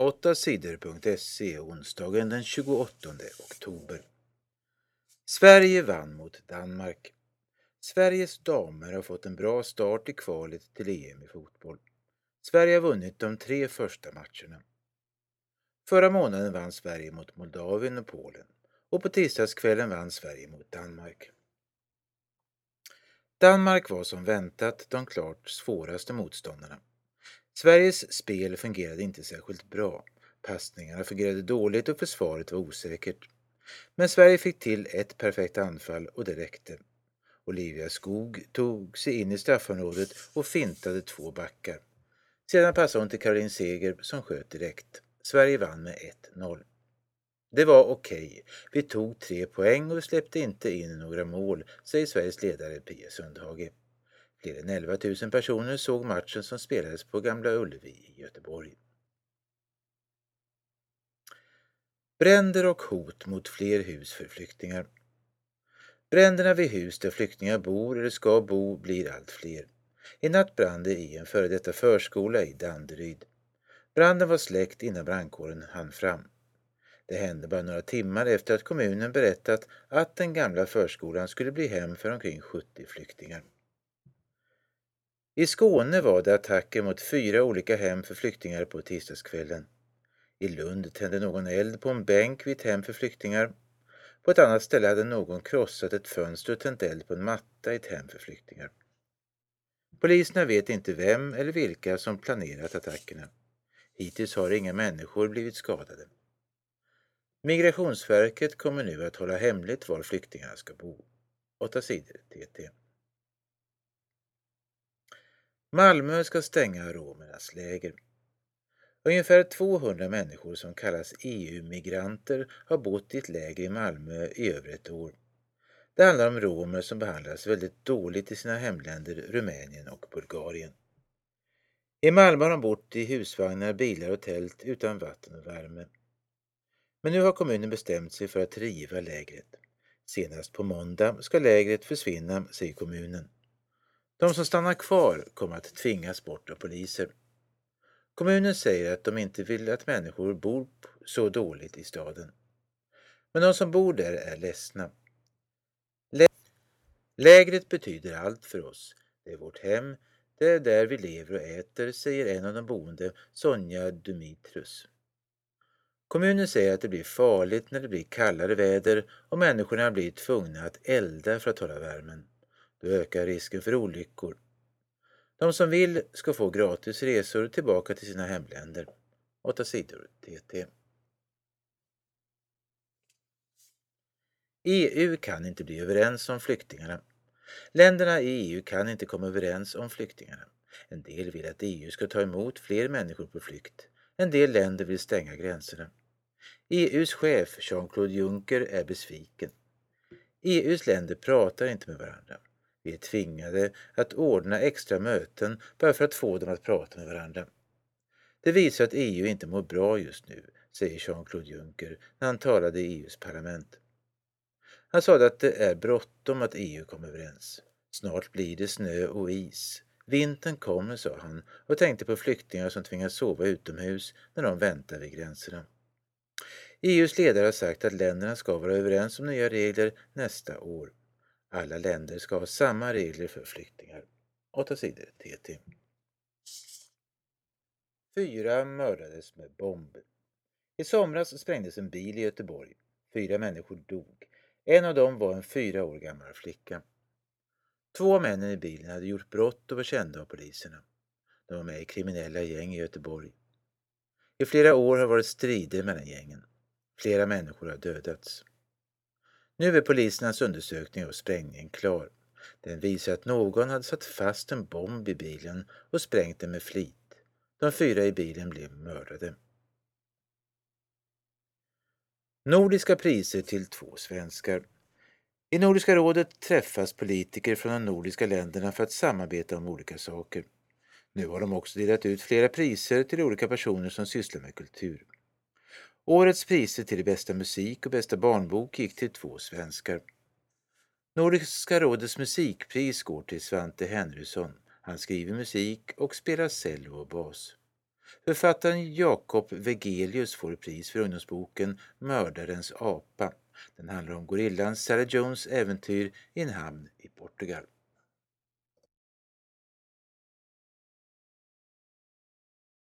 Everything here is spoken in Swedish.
8sidor.se onsdagen den 28 oktober. Sverige vann mot Danmark. Sveriges damer har fått en bra start i kvalet till EM i fotboll. Sverige har vunnit de 3 första matcherna. Förra månaden vann Sverige mot Moldavien och Polen och på tisdagskvällen vann Sverige mot Danmark. Danmark var som väntat de klart svåraste motståndarna. Sveriges spel fungerade inte särskilt bra. Passningarna fungerade dåligt och försvaret var osäkert. Men Sverige fick till ett perfekt anfall och det räckte. Olivia Skog tog sig in i straffområdet och fintade 2 backar. Sedan passade hon till Caroline Seger som sköt direkt. Sverige vann med 1-0. Det var okej. Vi tog 3 poäng och vi släppte inte in några mål, säger Sveriges ledare Pia Sundhage. Fler än 11 000 personer såg matchen som spelades på Gamla Ullevi i Göteborg. Bränder och hot mot fler hus för flyktingar. Bränderna vid hus där flyktingar bor eller ska bo blir allt fler. I natt brann det i en före detta förskola i Danderyd. Branden var släckt innan brandkåren hann fram. Det hände bara några timmar efter att kommunen berättat att den gamla förskolan skulle bli hem för omkring 70 flyktingar. I Skåne var det attacker mot 4 olika hem för flyktingar på tisdagskvällen. I Lund tände någon eld på en bänk vid ett hem för flyktingar. På ett annat ställe hade någon krossat ett fönster och tänt eld på en matta i ett hem för flyktingar. Poliserna vet inte vem eller vilka som planerat attackerna. Hittills har inga människor blivit skadade. Migrationsverket kommer nu att hålla hemligt var flyktingarna ska bo. 8 sidor TT. Malmö ska stänga romernas läger. Ungefär 200 människor som kallas EU-migranter har bott i ett läger i Malmö i över ett år. Det handlar om romer som behandlas väldigt dåligt i sina hemländer Rumänien och Bulgarien. I Malmö har de bott i husvagnar, bilar och tält utan vatten och värme. Men nu har kommunen bestämt sig för att riva lägret. Senast på måndag ska lägret försvinna, säger kommunen. De som stannar kvar kommer att tvingas bort av poliser. Kommunen säger att de inte vill att människor bor så dåligt i staden. Men de som bor där är ledsna. Lägret betyder allt för oss. Det är vårt hem, det är där vi lever och äter, säger en av de boende, Sonja Dumitrus. Kommunen säger att det blir farligt när det blir kallare väder och människorna blir tvungna att elda för att hålla värmen. Då ökar risken för olyckor. De som vill ska få gratis resor tillbaka till sina hemländer. 8 sidor TT. EU kan inte bli överens om flyktingarna. Länderna i EU kan inte komma överens om flyktingarna. En del vill att EU ska ta emot fler människor på flykt. En del länder vill stänga gränserna. EUs chef Jean-Claude Juncker är besviken. EUs länder pratar inte med varandra. Vi är tvingade att ordna extra möten bara för att få dem att prata med varandra. Det visar att EU inte mår bra just nu, säger Jean-Claude Juncker när han talade i EUs parlament. Han sa att det är bråttom att EU kommer överens. Snart blir det snö och is. Vintern kommer, sa han och tänkte på flyktingar som tvingas sova utomhus när de väntar vid gränserna. EUs ledare har sagt att länderna ska vara överens om nya regler nästa år. Alla länder ska ha samma regler för flyktingar. 8 sidor TT. 4 mördades med bomb. I somras sprängdes en bil i Göteborg. 4 människor dog. En av dem var en 4 år gammal flicka. 2 av männen i bilen hade gjort brott och var kända av poliserna. De var med i kriminella gäng i Göteborg. I flera år har varit strider mellan gängen. Flera människor har dödats. Nu är polisernas undersökning av sprängningen klar. Den visar att någon hade satt fast en bomb i bilen och sprängt den med flit. De 4 i bilen blev mördade. Nordiska priser till 2 svenskar. I Nordiska rådet träffas politiker från de nordiska länderna för att samarbeta om olika saker. Nu har de också delat ut flera priser till olika personer som sysslar med kultur. Årets priser till bästa musik och bästa barnbok gick till 2 svenskar. Nordiska rådets musikpris går till Svante Henrysson. Han skriver musik och spelar cello och bas. Författaren Jakob Vegelius får pris för ungdomsboken Mördarens apa. Den handlar om gorillan Sarah Jones äventyr i en hamn i Portugal.